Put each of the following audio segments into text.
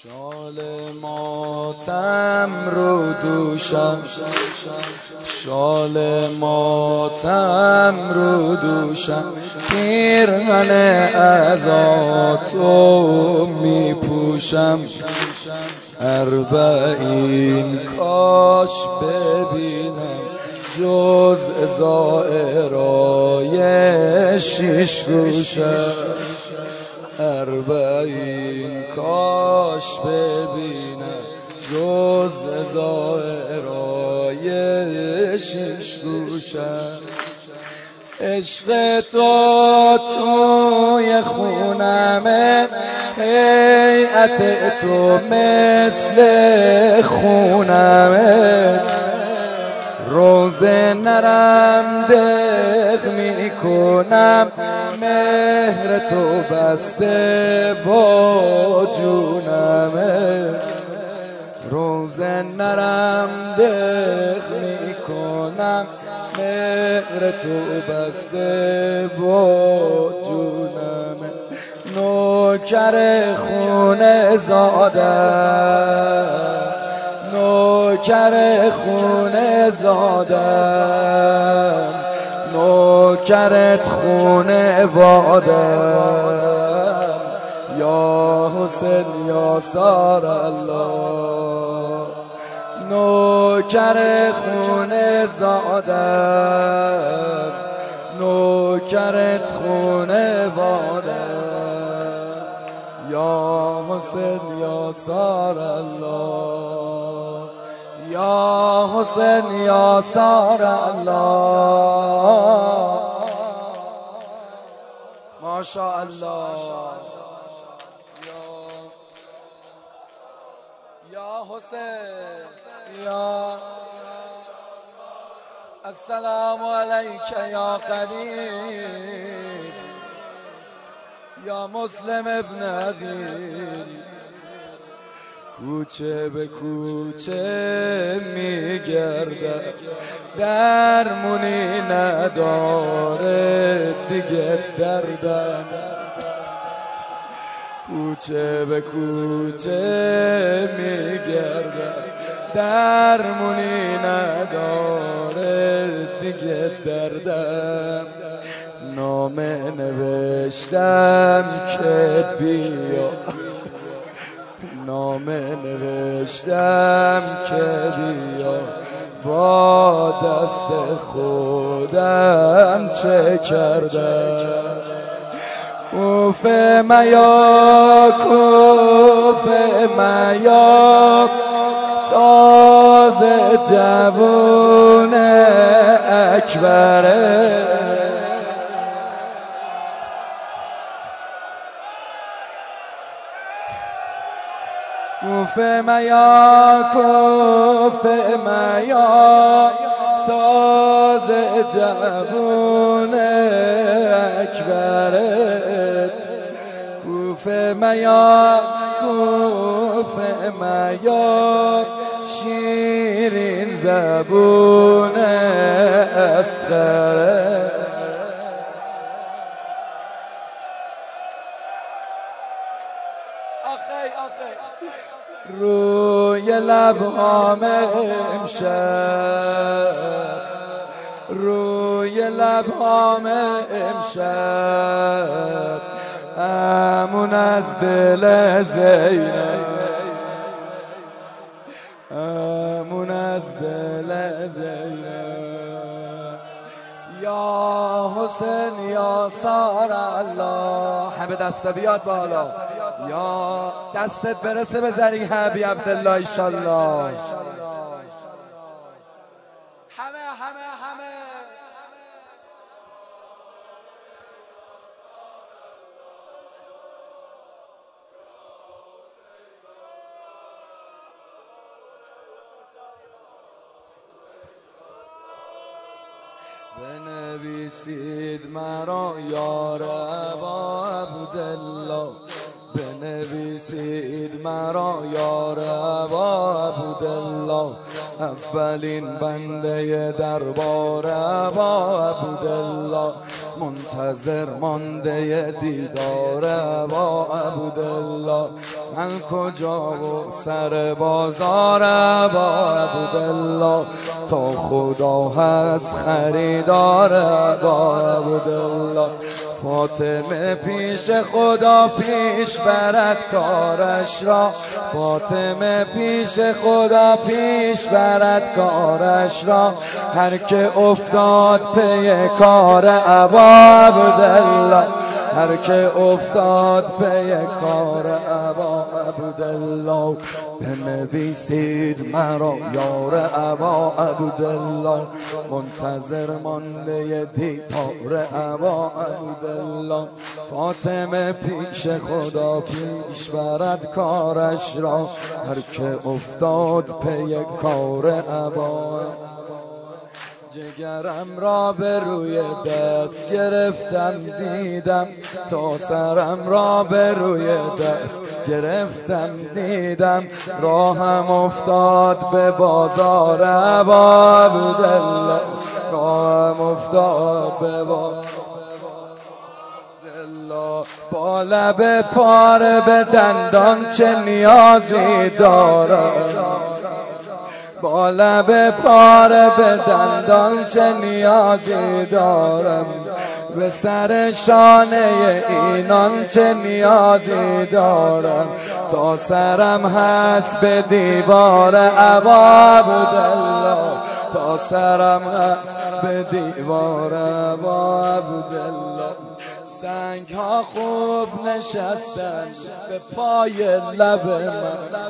شال ماتم رو دوشم، شال ماتم رو دوشم، پیرهن عزاتو می پوشم. اربعین کاش ببینم جز زائرای شیش گوشم. اربعین کاش ببینم جز زائرای شیش گوشم. عشق تو توی خونمه، هیئت تو مثل خونمه، روزه نرم دق می کنم، مهر تو بسته با جونمه. روزه نرم دق می کنم، مهر تو بسته با جونمه. نوکر خونه زادم، نوکر خونه زادم، نوکرت خونه وادم. یا حسین یا سار الله، نوکر خونه زادم، نوکرت خونه وادم. یا حسین یا سار الله، یا حسین یا سار الله. ماشاء الله. یا حسین یا السلام علیک یا قریب، یا مسلم ابن عقیل. کوچه به کوچه میگردم، درمونی نداره دیگه دردم. کوچه به کوچه میگردم، درمونی نداره دیگه دردم. نامه نوشتم که بیا، نامه نوشتم که بیا، با دست خودم چه کردم. کوفه میا، کوفه میا، تازه جوون اکبره. کوفه میا، کوفه میا، تازه جوون اکبره. کوفه میا، کوفه میا، شیرین زبون اصغره. روی لبهام امشب، روی لبهام امشب، امون از دل زینب، امون از دل زینب. یا حسین یا سار الله. همه دست بیاد بالا، یا دستت برسه به زریح ابی عبدالله ایشالله. همه همه همه بنویسید مرا یار ابا عبدالله، بنویسید مرا یار ابا عبدالله. اولین بنده دربار ابا عبدالله، منتظر مانده دیدار ابا عبدالله. من کجا و سر بازار ابا عبدالله، تا خدا هست خریدار ابا عبدالله. فاطمه پیش خدا پیش برد کارش را، فاطمه پیش خدا پیش برد کارش را. هر که افتاد پی کار ابا عبدالله، هر که افتاد پی کار ابا عبدالله. بنویسید مرا یار ابا عبدالله، منتظر مانده دیدار ابا عبدالله. فاطمه پیش خدا پیش برد کارش را، هر که افتاد پی کار ابا. جگرم را به روی دست گرفتم دیدم، تا سرم را به روی دست گرفتم دیدم. راهم افتاد به بازار ابا عبدالله، راهم افتاد به بازار عبدالله. با لب پاره به دندان چه نیازی دارم، با لب پاره به دندان چه نیازی دارم. به سر شانه اینان چه نیازی دارم، تا سرم هست به دیوار ابا عبدالله، تا سرم هست به دیوار ابا عبدالله. سنگ ها خوب نشستن به پای لب من،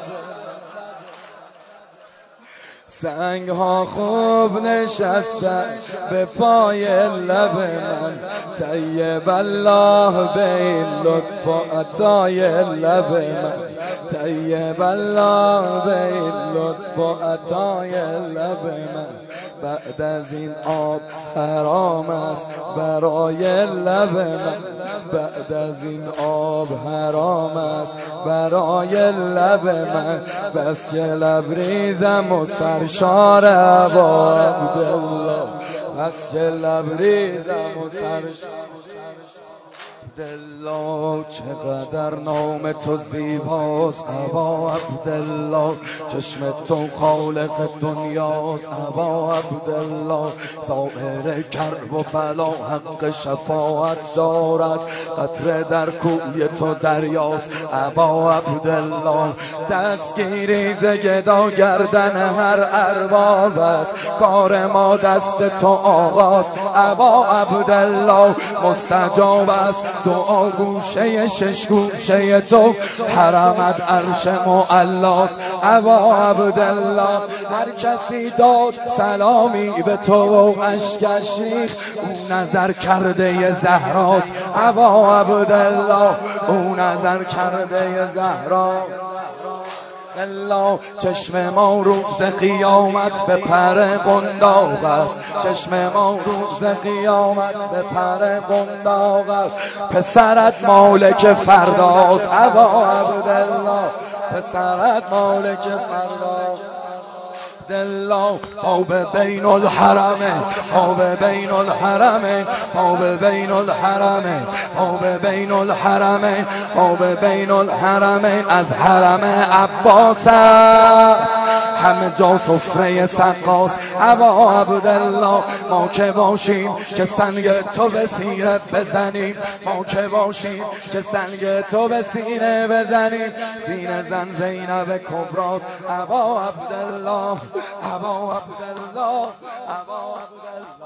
سنگ ها خوب نشستن به پای لب من. طیب الله به این لطف و عطای لب من، طیب الله به این لطف و عطای لب من. بعد از این آب حرام است برای لب من، بعد از این آب حرام است برای لب من. بس که لبریزم و سرشار ابا عبدالله، بس که لبریزم و سرشار عبدالله. چقدر نام تو زیباست ابا عبدالله، چشم تو خالق دنیاست ابا عبدالله. ظاهر کرب و بلا حق شفاعت دارد، قطره در کوی تو دریاست ابا عبدالله. دستگیری ز گدا گردن هر ارباب است، کار ما دست تو آغاز ابا عبدالله. مستجاب است دعا گوشه شش گوشه تو، حرمت عرش معلاست ابا عبدالله. هر کسی داد سلامی به تو و اشکش ریخت، او نظر کرده زهراست ابا عبدالله، او نظر کرده زهرا. الله چشم ما روز قیامت به پر قنداق است، چشم ما روز قیامت به پر قنداق است. پسرت مالک فرداست ابا عبدالله، پسرت مالک فرداست عبدالله. آب بین الحرمه، آب بین الحرمه، آب بین الحرمه، آب بین الحرمه، آب بین الحرمه. از حرم عباس همه جا سفره سقاس ابا عبدالله. ما که باشیم که سنگ تو به سینه بزنیم، ما که باشیم که سنگ تو به سینه بزنیم. سینه زن زینب کبراست ابا عبدالله، ابا عبدالله، ابا عبدالله.